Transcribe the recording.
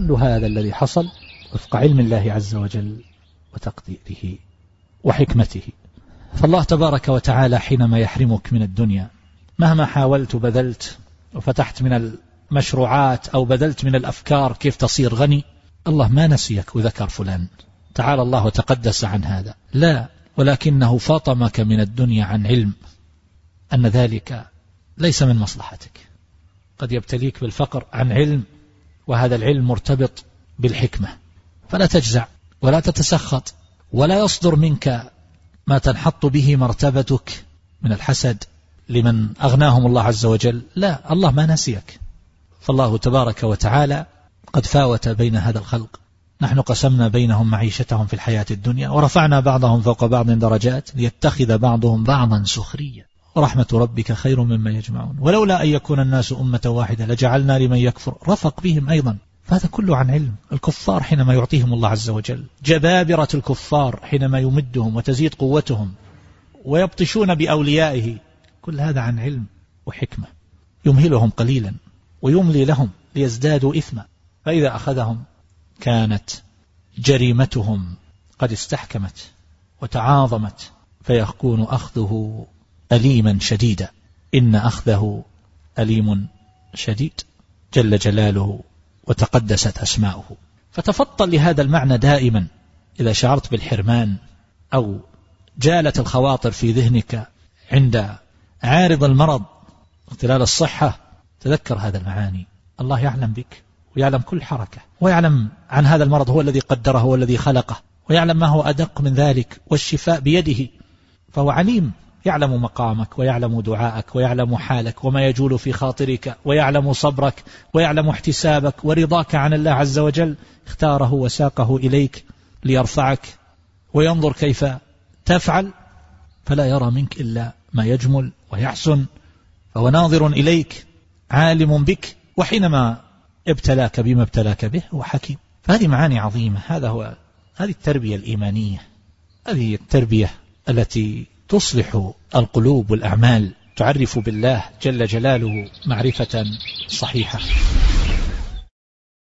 كل هذا الذي حصل وفق علم الله عز وجل وتقديره وحكمته. فالله تبارك وتعالى حينما يحرمك من الدنيا مهما حاولت وبذلت وفتحت من المشروعات أو بذلت من الأفكار كيف تصير غني، الله ما نسيك وذكر فلان، تعالى الله وتقدس عن هذا، لا، ولكنه فاطمك من الدنيا عن علم أن ذلك ليس من مصلحتك. قد يبتليك بالفقر عن علم، وهذا العلم مرتبط بالحكمة، فلا تجزع ولا تتسخط ولا يصدر منك ما تنحط به مرتبتك من الحسد لمن أغناهم الله عز وجل، لا، الله ما نسيك. فالله تبارك وتعالى قد فاوت بين هذا الخلق، نحن قسمنا بينهم معيشتهم في الحياة الدنيا ورفعنا بعضهم فوق بعض درجات ليتخذ بعضهم بعضا سخريا ورحمة ربك خير مما يجمعون ولولا أن يكون الناس أمة واحدة لجعلنا لمن يكفر رفق بهم أيضا. فهذا كله عن علم. الكفار حينما يعطيهم الله عز وجل، جبابرة الكفار حينما يمدهم وتزيد قوتهم ويبطشون بأوليائه، كل هذا عن علم وحكمة، يمهلهم قليلا ويملي لهم ليزدادوا إثما، فإذا أخذهم كانت جريمتهم قد استحكمت وتعاظمت، فيكون أخذه أليما شديدا، إن أخذه أليم شديد جل جلاله وتقدست أسماؤه. فتفطن لهذا المعنى دائما إذا شعرت بالحرمان أو جالت الخواطر في ذهنك عند عارض المرض اختلال الصحة، تذكر هذا المعاني. الله يعلم بك ويعلم كل حركة، ويعلم عن هذا المرض هو الذي قدره والذي خلقه، ويعلم ما هو أدق من ذلك، والشفاء بيده، فهو عليم، يعلم مقامك ويعلم دعاءك ويعلم حالك وما يجول في خاطرك، ويعلم صبرك ويعلم احتسابك ورضاك عن الله عز وجل. اختاره وساقه إليك ليرفعك وينظر كيف تفعل، فلا يرى منك إلا ما يجمل ويحسن، فهو ناظر إليك عالم بك، وحينما ابتلاك بما ابتلاك به هو حكيم. فهذه معاني عظيمة. هذه التربية الإيمانية، هذه التربية التي تصلح القلوب والأعمال، تعرف بالله جل جلاله معرفة صحيحة.